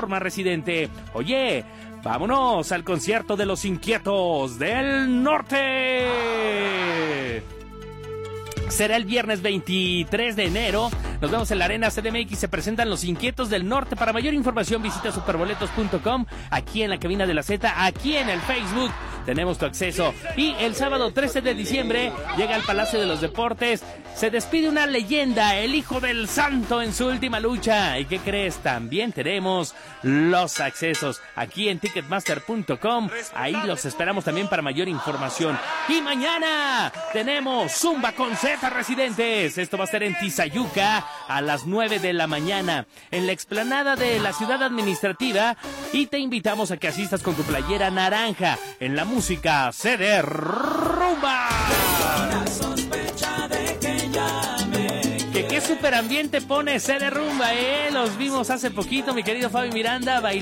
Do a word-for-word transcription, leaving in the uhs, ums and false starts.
forma, residente. Oye, vámonos al concierto de los Inquietos del Norte. Será el viernes veintitrés de enero. Nos vemos en la Arena C D M X. Se presentan los Inquietos del Norte. Para mayor información visita superboletos punto com. Aquí en la cabina de la Z, aquí en el Facebook tenemos tu acceso. Y el sábado trece de diciembre llega al Palacio de los Deportes. Se despide una leyenda, el Hijo del Santo en su última lucha. ¿Y qué crees? También tenemos los accesos aquí en ticketmaster punto com. Ahí los esperamos también para mayor información. Y mañana tenemos Zumba con Z, residentes. Esto va a ser en Tizayuca a las nueve de la mañana en la explanada de la ciudad administrativa, y te invitamos a que asistas con tu playera naranja. En la música C D Rumba. Que qué super ambiente pone C D Rumba, eh. Los vimos hace poquito, mi querido Fabi Miranda, bailando.